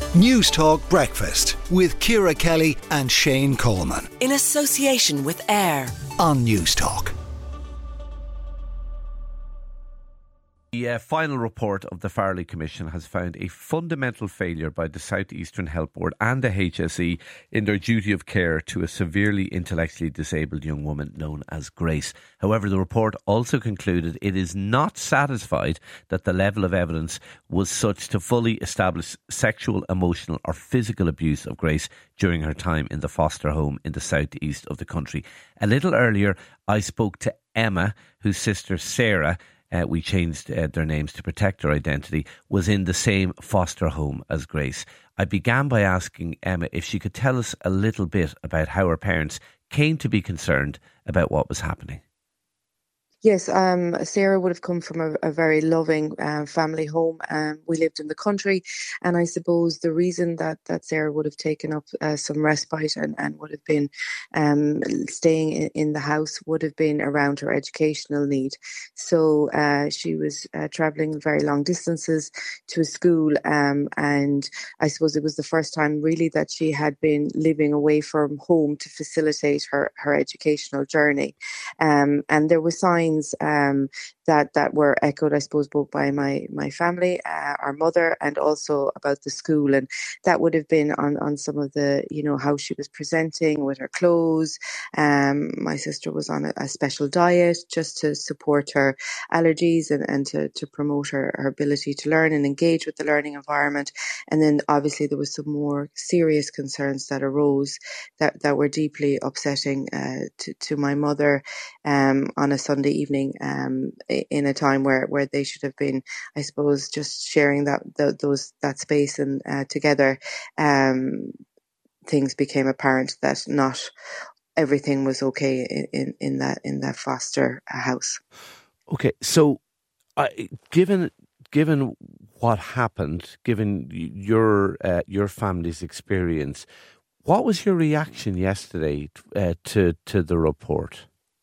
News Talk Breakfast with Ciara Kelly and Shane Coleman. In association with AIR On News Talk. The final report of the Farrelly Commission has found a fundamental failure by the South Eastern Health Board and the HSE in their duty of care to a severely intellectually disabled young woman known as Grace. However, the report also concluded it is not satisfied that the level of evidence was such to fully establish sexual, emotional or physical abuse of Grace during her time in the foster home in the southeast of the country. A little earlier, I spoke to Emma, whose sister Sarah, we changed their names to protect their identity, was in the same foster home as Grace. I began by asking Emma if she could tell us a little bit about how her parents came to be concerned about what was happening. Yes, Sarah would have come from a very loving family home. We lived in the country, and I suppose the reason that Sarah would have taken up some respite and would have been staying in the house would have been around her educational need. So she was travelling very long distances to a school, and I suppose it was the first time really that she had been living away from home to facilitate her educational journey. And there were signs that were echoed, I suppose, both by my family, our mother, and also about the school. And that would have been on some of the, how she was presenting with her clothes. My sister was on a special diet just to support her allergies and to promote her ability to learn and engage with the learning environment. And then obviously there was some more serious concerns that arose that were deeply upsetting to my mother on a Sunday evening, in a time where they should have been, I suppose, just sharing that space and together. Things became apparent that not everything was okay in that foster house. Okay, so given what happened, given your family's experience, what was your reaction yesterday to the report?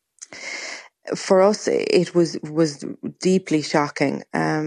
For us, it was deeply shocking.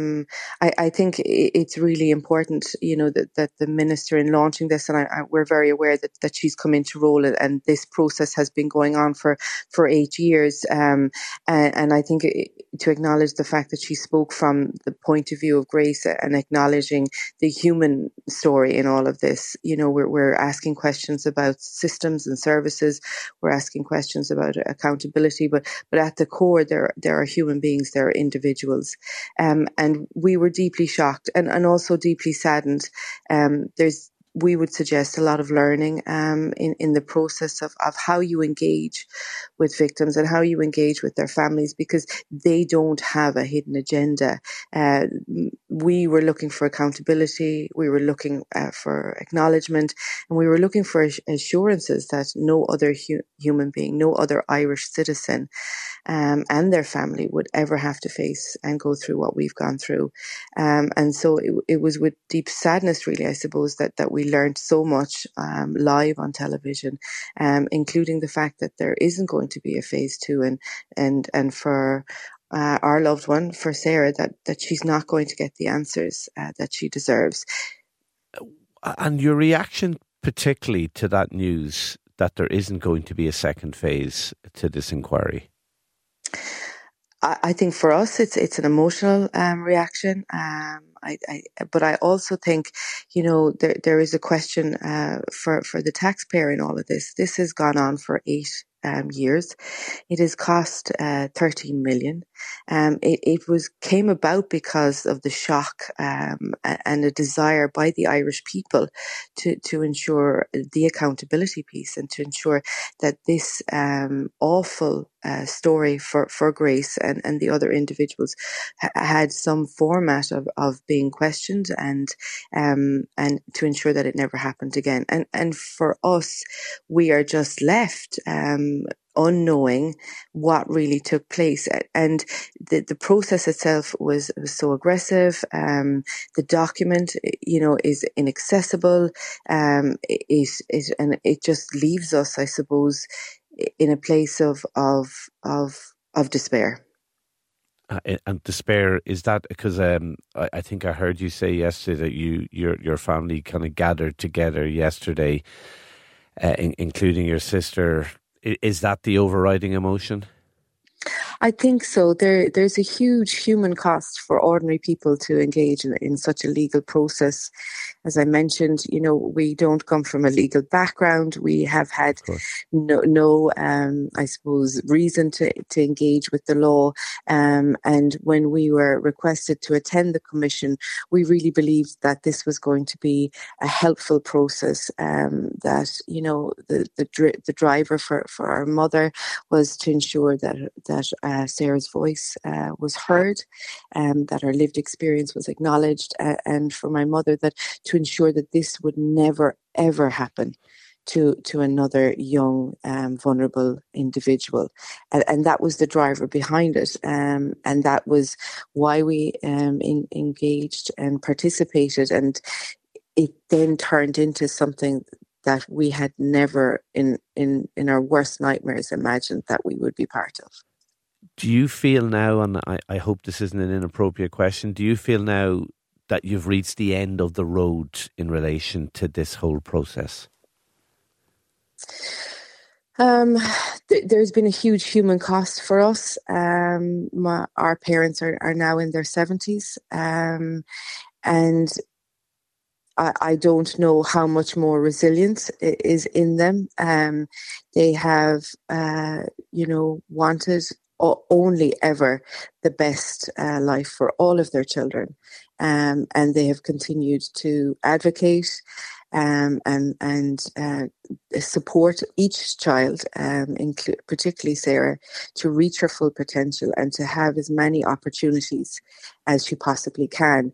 I think it's really important, that the minister in launching this, and we're very aware that she's come into role, and this process has been going on for 8 years. And I think to acknowledge the fact that she spoke from the point of view of Grace and acknowledging the human story in all of this. We're asking questions about systems and services. We're asking questions about accountability, but at the core, there are human beings, there are individuals. And we were deeply shocked and also deeply saddened. We would suggest a lot of learning in the process of how you engage with victims and how you engage with their families, because they don't have a hidden agenda. We were looking for accountability, we were looking for acknowledgement, and we were looking for assurances that no other human being, no other Irish citizen and their family would ever have to face and go through what we've gone through. And so it was with deep sadness, really, I suppose, that we learned so much live on television, including the fact that there isn't going to be a phase 2 and for our loved one, for Sarah, that she's not going to get the answers that she deserves. And your reaction particularly to that news that there isn't going to be a second phase to this inquiry? I think for us, it's an emotional reaction. But I also think, there is a question for the taxpayer in all of this. This has gone on for 8 years. It has cost 13 million. It came about because of the shock and a desire by the Irish people to ensure the accountability piece and to ensure that this awful story for Grace and the other individuals had some format of being questioned and to ensure that it never happened again. And for us, we are just left unknowing what really took place. And the process itself was so aggressive. The document, is inaccessible. And it just leaves us, I suppose, in a place of despair. And despair, is that because I think I heard you say yesterday that your family kind of gathered together yesterday, including your sister. Is that the overriding emotion? I think so. There's a huge human cost for ordinary people to engage in such a legal process. As I mentioned, we don't come from a legal background. We have had no I suppose, reason to engage with the law. And when we were requested to attend the commission, we really believed that this was going to be a helpful process. That the driver for our mother was to ensure that Sarah's voice was heard, that her lived experience was acknowledged, and for my mother to ensure that this would never ever happen to another young vulnerable individual, and that was the driver behind it, and that was why we engaged and participated, and it then turned into something that we had never in our worst nightmares imagined that we would be part of. Do you feel now, and I hope this isn't an inappropriate question, do you feel now that you've reached the end of the road in relation to this whole process? There's been a huge human cost for us. Our parents are now in their 70s, and I don't know how much more resilience is in them. They have, wanted only ever the best life for all of their children, and they have continued to advocate and support each child, particularly Sarah, to reach her full potential and to have as many opportunities as she possibly can.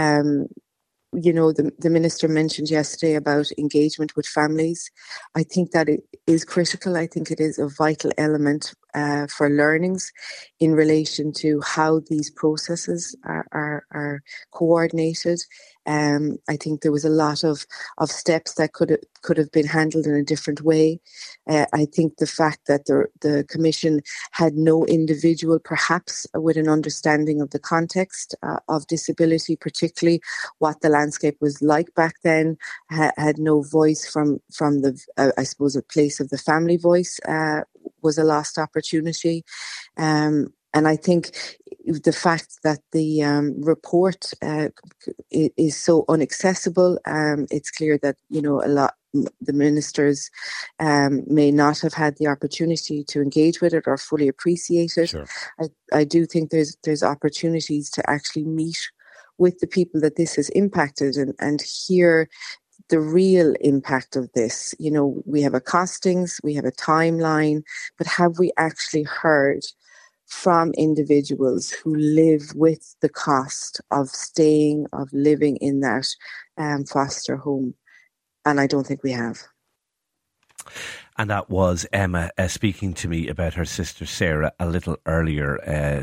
The minister mentioned yesterday about engagement with families. I think that it is critical. I think it is a vital element for learnings in relation to how these processes are coordinated. I think there was a lot of steps that could have been handled in a different way. I think the fact that the Commission had no individual, perhaps with an understanding of the context of disability, particularly what the landscape was like back then, had no voice from the, I suppose, a place of the family voice, was a lost opportunity. And I think the fact that the report is so inaccessible, it's clear that, the ministers may not have had the opportunity to engage with it or fully appreciate it. Sure. I do think there's opportunities to actually meet with the people that this has impacted and hear the real impact of this. We have a costings, we have a timeline, but have we actually heard from individuals who live with the cost of living in that foster home? And I don't think we have. And that was Emma speaking to me about her sister Sarah a little earlier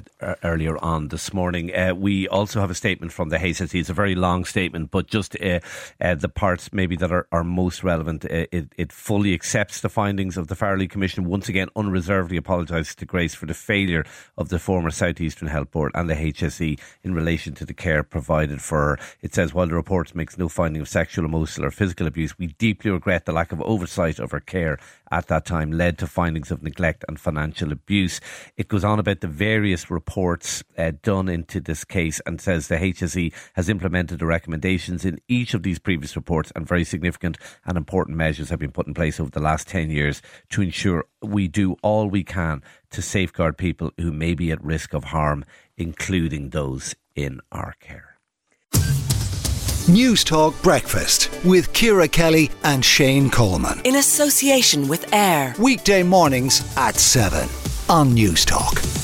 on this morning. We also have a statement from the HSE. It's a very long statement, but just the parts maybe that are most relevant. It fully accepts the findings of the Farrelly Commission. Once again, unreservedly apologises to Grace for the failure of the former South Eastern Health Board and the HSE in relation to the care provided for her. It says, while the report makes no finding of sexual, emotional or physical abuse, we deeply regret the lack of oversight of her care at that time led to findings of neglect and financial abuse. It goes on about the various reports done into this case and says the HSE has implemented the recommendations in each of these previous reports, and very significant and important measures have been put in place over the last 10 years to ensure we do all we can to safeguard people who may be at risk of harm, including those in our care. News Talk Breakfast with Ciara Kelly and Shane Coleman. In association with AIR. Weekday mornings at 7 on News Talk.